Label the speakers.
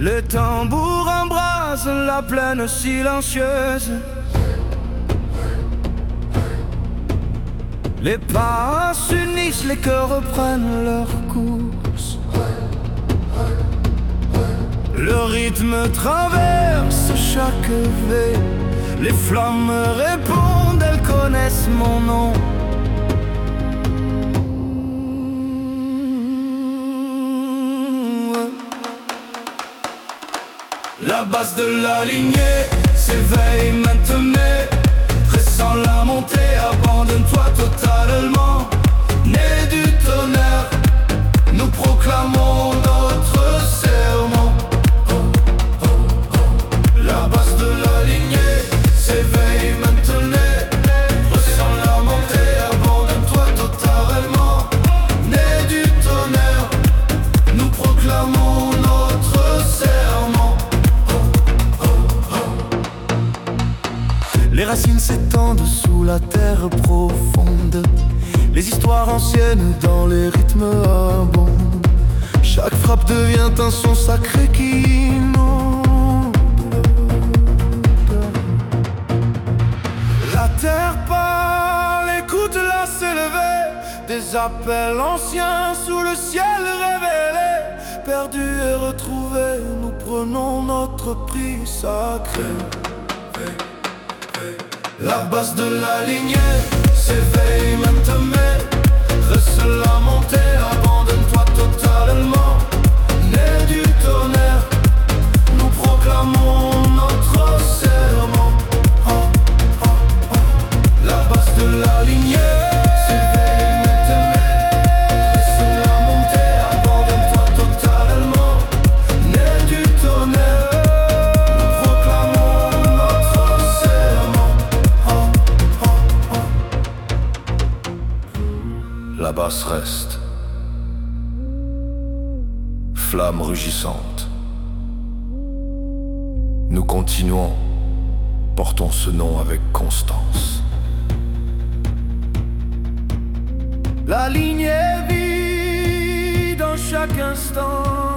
Speaker 1: Le tambour embrase la plaine silencieuse. Les pas s'unissent, les cœurs reprennent leur course. Le rythme traverse chaque veille. Les flammes répondent, elles connaissent mon nom. La base de la lignée s'éveille maintenant, pressant la montée, abandonne-toi totalement. Né du tonnerre, nous proclamons notre serment. La base de la lignée s'éveille maintenant, pressant la montée, abandonne-toi totalement. Né du tonnerre, nous proclamons notre serment. Les racines s'étendent sous la terre profonde. Les histoires anciennes dans les rythmes abondent. Chaque frappe devient un son sacré qui inonde. La terre parle, écoute-la s'élever. Des appels anciens sous le ciel révélé. Perdus et retrouvés, nous prenons notre prix sacré. La base de la lignée s'éveille maintenant, dresse la montée, abandonne-toi totalement. Né du tonnerre, nous proclamons notre serment. La base de la lignée s'éveille maintenant, dresse la montée, abandonne-toi totalement. Né du tonnerre, nous proclamons notre serment. La basse reste, flamme rugissante. Nous continuons, portons ce nom avec constance. La lignée vit dans chaque instant.